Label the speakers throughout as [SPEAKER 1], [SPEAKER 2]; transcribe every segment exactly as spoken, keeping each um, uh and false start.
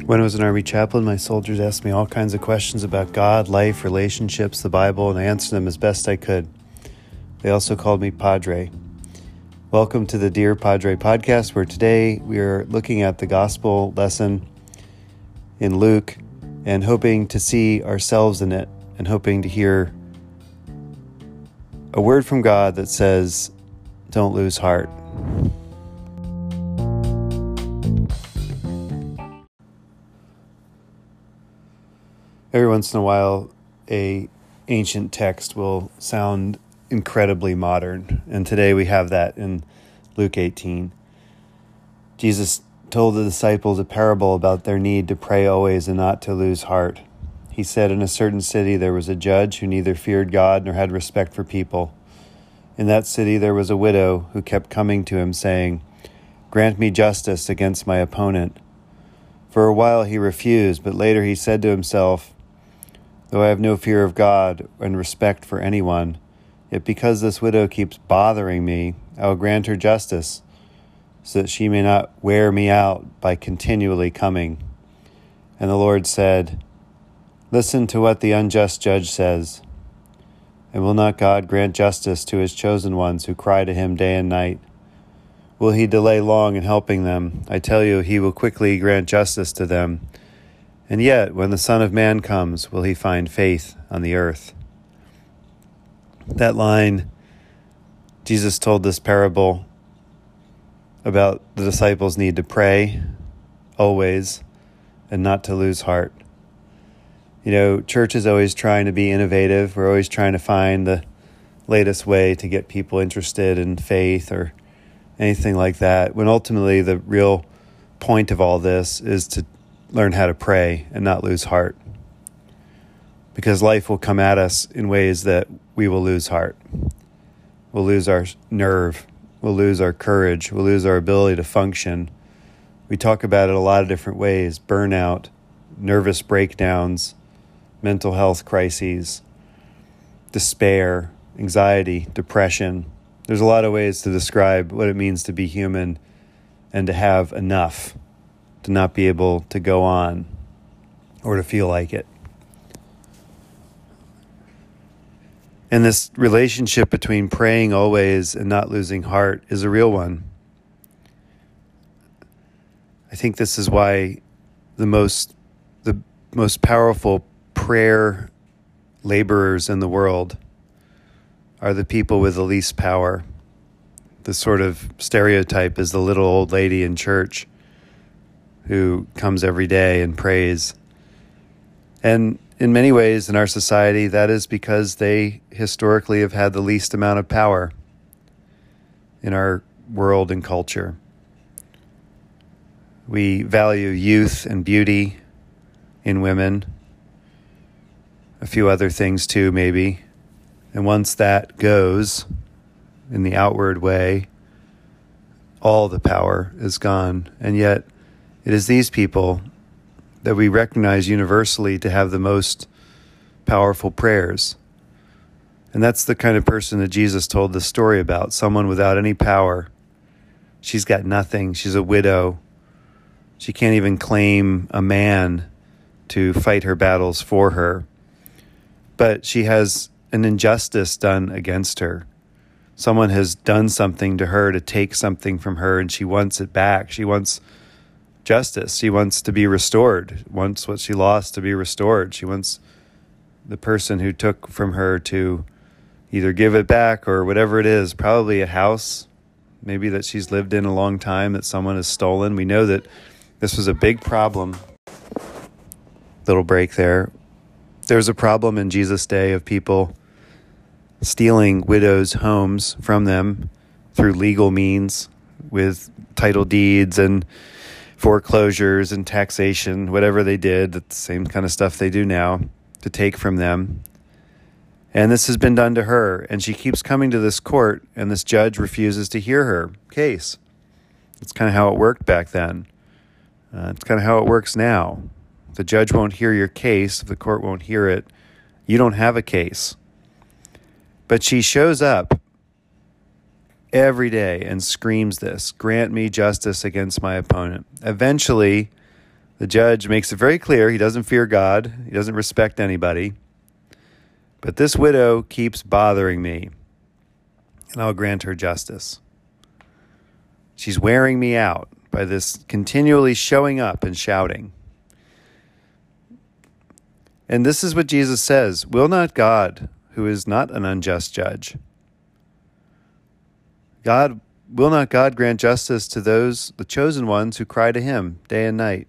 [SPEAKER 1] When I was an Army chaplain, my soldiers asked me all kinds of questions about God, life, relationships, the Bible, and I answered them as best I could. They also called me Padre. Welcome to the Dear Padre podcast, where today we are looking at the gospel lesson in Luke and hoping to see ourselves in it and hoping to hear a word from God that says, don't lose heart. Every once in a while, a ancient text will sound incredibly modern, and today we have that in Luke eighteen. Jesus told the disciples a parable about their need to pray always and not to lose heart. He said, in a certain city there was a judge who neither feared God nor had respect for people. In that city there was a widow who kept coming to him, saying, "Grant me justice against my opponent." For a while he refused, but later he said to himself, "Though I have no fear of God and respect for anyone, yet because this widow keeps bothering me, I will grant her justice, so that she may not wear me out by continually coming." And the Lord said, "Listen to what the unjust judge says. And will not God grant justice to his chosen ones who cry to him day and night? Will he delay long in helping them? I tell you, he will quickly grant justice to them. And yet, when the Son of Man comes, will he find faith on the earth?" That line, Jesus told this parable about the disciples' need to pray always and not to lose heart. You know, church is always trying to be innovative. We're always trying to find the latest way to get people interested in faith or anything like that, when ultimately the real point of all this is to learn how to pray and not lose heart. Because life will come at us in ways that we will lose heart. We'll lose our nerve. We'll lose our courage. We'll lose our ability to function. We talk about it a lot of different ways: burnout, nervous breakdowns, mental health crises, despair, anxiety, depression. There's a lot of ways to describe what it means to be human and to have enough, to not be able to go on or to feel like it. And this relationship between praying always and not losing heart is a real one. I think this is why the most the most powerful prayer laborers in the world are the people with the least power. The sort of stereotype is the little old lady in church who comes every day and prays. And in many ways in our society, that is because they historically have had the least amount of power in our world and culture. We value youth and beauty in women, a few other things too, maybe. And once that goes in the outward way, all the power is gone. And yet, it is these people that we recognize universally to have the most powerful prayers. And that's the kind of person that Jesus told the story about, someone without any power. She's got nothing. She's a widow. She can't even claim a man to fight her battles for her. But she has an injustice done against her. Someone has done something to her to take something from her, and she wants it back. She wants justice. She wants to be restored, wants what she lost to be restored. She wants the person who took from her to either give it back or whatever it is, probably a house, maybe that she's lived in a long time that someone has stolen. We know that this was a big problem. Little break there. There was a problem in Jesus' day of people stealing widows' homes from them through legal means with title deeds and foreclosures and taxation, whatever they did, the same kind of stuff they do now, to take from them. And this has been done to her, and she keeps coming to this court, and this judge refuses to hear her case. It's kind of how it worked back then. Uh, it's kind of how it works now. If the judge won't hear your case, if the court won't hear it, you don't have a case. But she shows up every day and screams this, "Grant me justice against my opponent." Eventually, the The judge makes it very clear he doesn't fear God. He doesn't respect anybody. But this widow keeps bothering me, and I'll grant her justice. She's wearing me out by this continually showing up and shouting. And this is what Jesus says, will not God, who is not an unjust judge, God, will not God grant justice to those, the chosen ones, who cry to him day and night?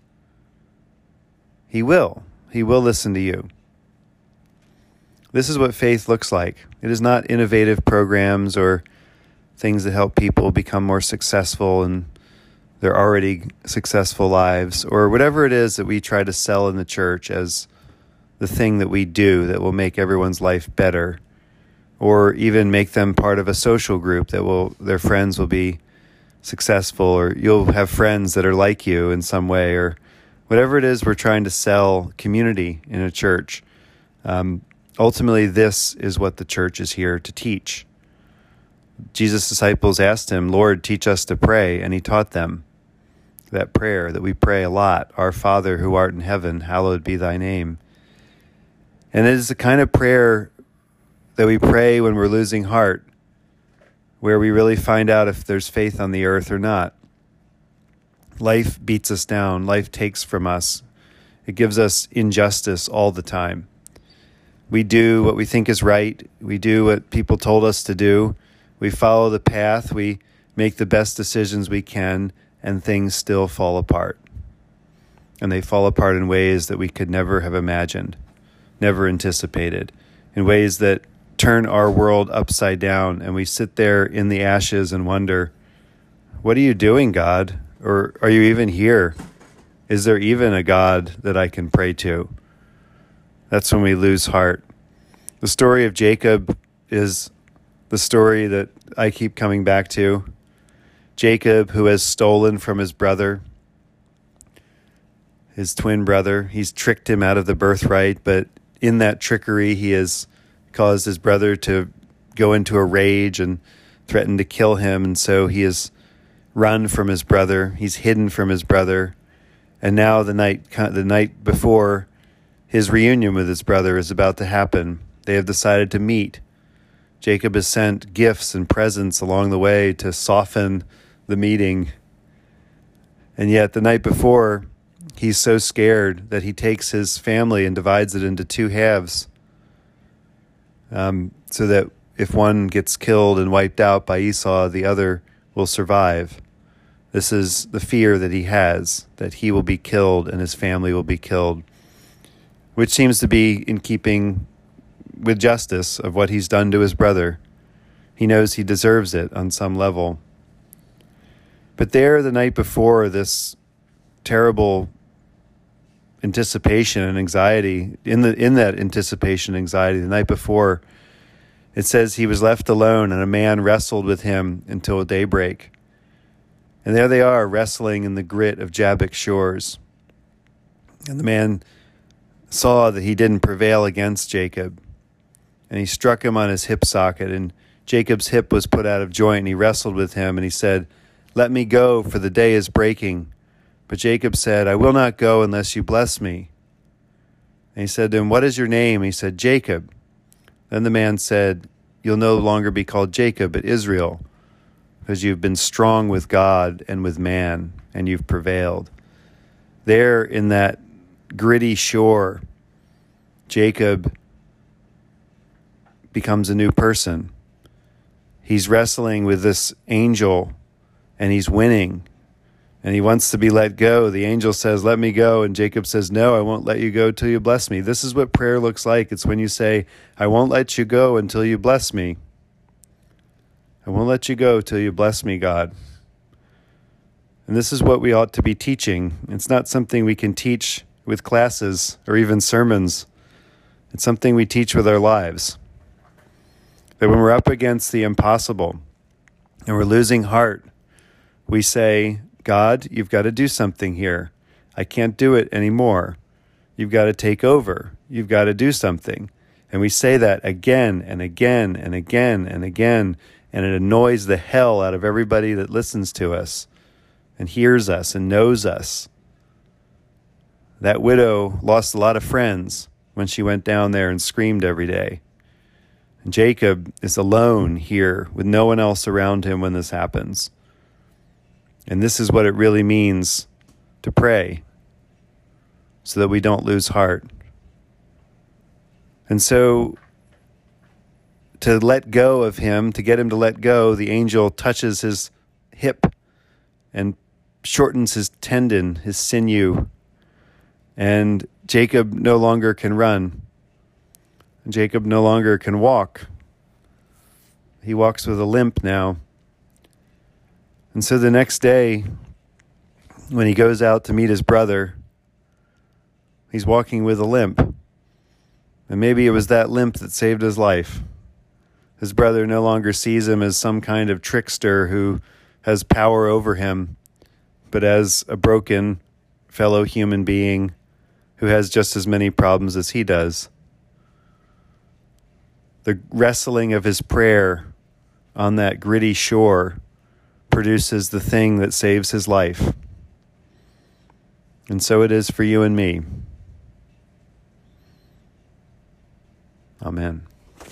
[SPEAKER 1] He will. He will listen to you. This is what faith looks like. It is not innovative programs or things that help people become more successful in their already successful lives, or whatever it is that we try to sell in the church as the thing that we do that will make everyone's life better, or even make them part of a social group that will, their friends will be successful, or you'll have friends that are like you in some way, or whatever it is we're trying to sell community in a church. Um, ultimately, this is what the church is here to teach. Jesus' disciples asked him, Lord, teach us to pray, and he taught them that prayer that we pray a lot, Our Father who art in heaven, hallowed be thy name. And it is the kind of prayer that we pray when we're losing heart, where we really find out if there's faith on the earth or not. Life beats us down. Life takes from us. It gives us injustice all the time. We do what we think is right. We do what people told us to do. We follow the path. We make the best decisions we can, and things still fall apart. And they fall apart in ways that we could never have imagined, never anticipated, in ways that turn our world upside down, and we sit there in the ashes and wonder, what are you doing, God? Or are you even here? Is there even a God that I can pray to? That's when we lose heart. The story of Jacob is the story that I keep coming back to. Jacob, who has stolen from his brother, his twin brother. He's tricked him out of the birthright, but in that trickery, he has caused his brother to go into a rage and threaten to kill him. And so he has run from his brother. He's hidden from his brother. And now the night, the night before his reunion with his brother is about to happen, they have decided to meet. Jacob has sent gifts and presents along the way to soften the meeting. And yet the night before, he's so scared that he takes his family and divides it into two halves, um, so that if one gets killed and wiped out by Esau, the other will survive. This is the fear that he has, that he will be killed and his family will be killed, which seems to be in keeping with justice of what he's done to his brother. He knows he deserves it on some level. But there, the night before, this terrible anticipation and anxiety, in the in that anticipation and anxiety, the night before, it says he was left alone and a man wrestled with him until daybreak. And there they are, wrestling in the grit of Jabbok shores. And the man saw that he didn't prevail against Jacob, and he struck him on his hip socket, and Jacob's hip was put out of joint, and he wrestled with him, and he said, "Let me go, for the day is breaking." But Jacob said, "I will not go unless you bless me." And he said to him, "What is your name?" He said, "Jacob." Then the man said, "You'll no longer be called Jacob, but Israel, because you've been strong with God and with man, and you've prevailed." There in that gritty shore, Jacob becomes a new person. He's wrestling with this angel, and he's winning. And he wants to be let go. The angel says, "Let me go." And Jacob says, "No, I won't let you go till you bless me." This is what prayer looks like. It's when you say, "I won't let you go until you bless me. I won't let you go till you bless me, God." And this is what we ought to be teaching. It's not something we can teach with classes or even sermons. It's something we teach with our lives. That when we're up against the impossible and we're losing heart, we say, "God, you've got to do something here. I can't do it anymore. You've got to take over. You've got to do something." And we say that again and again and again and again, and it annoys the hell out of everybody that listens to us and hears us and knows us. That widow lost a lot of friends when she went down there and screamed every day. And Jacob is alone here with no one else around him when this happens. And this is what it really means to pray so that we don't lose heart. And so to let go of him, to get him to let go, the angel touches his hip and shortens his tendon, his sinew. And Jacob no longer can run. Jacob no longer can walk. He walks with a limp now. And so the next day, when he goes out to meet his brother, he's walking with a limp. And maybe it was that limp that saved his life. His brother no longer sees him as some kind of trickster who has power over him, but as a broken fellow human being who has just as many problems as he does. The wrestling of his prayer on that gritty shore produces the thing that saves his life. And so it is for you and me. Amen.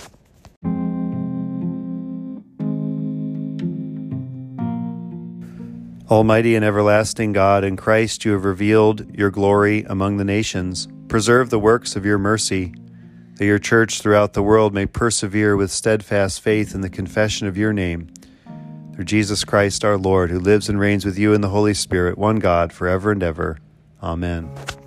[SPEAKER 1] Almighty and everlasting God, in Christ you have revealed your glory among the nations. Preserve the works of your mercy, that your church throughout the world may persevere with steadfast faith in the confession of your name. Through Jesus Christ our Lord, who lives and reigns with you in the Holy Spirit, one God, forever and ever. Amen.